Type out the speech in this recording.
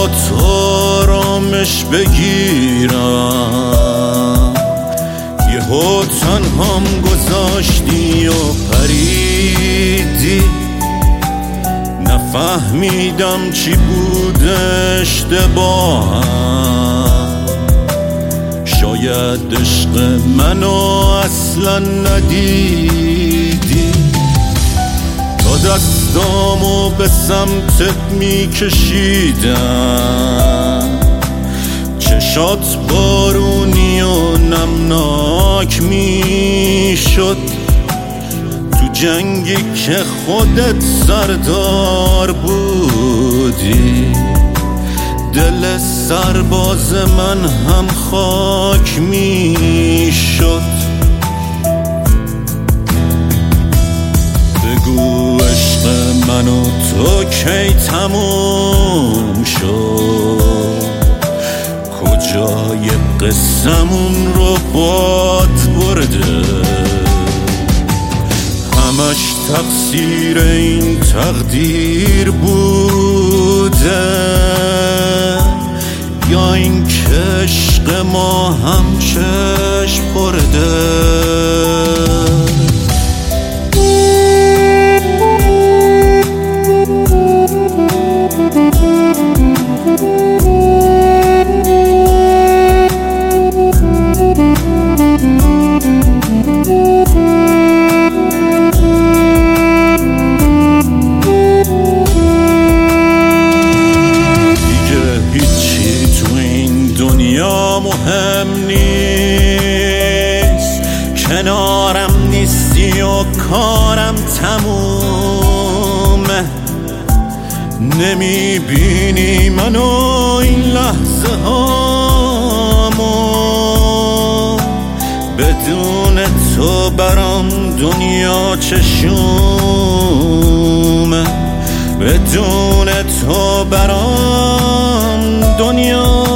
آرامش بگیرم، یهو تنهام گذاشتی و پریدی. نفهمیدم چی بود اشتباهم، شاید عشق منو اصلا ندیدی. تا دستامو به سمتت میکشیدم، چشات بارونی و نمناک میشد. تو جنگی که خودت سردار بودی، دل سرباز من هم خاک میشد. بگو عشق من و تو کی تموم شد، کجای قصمون رو باد برده. همش تقصیر این تقدیر بوده، یا این که عشق ما هم چشم خورده. مهم نیست، کنارم نیستی و کارم تمومه. نمیبینی منو این لحظه هامو، بدون تو برام دنیا چشومه. بدون تو برام دنیا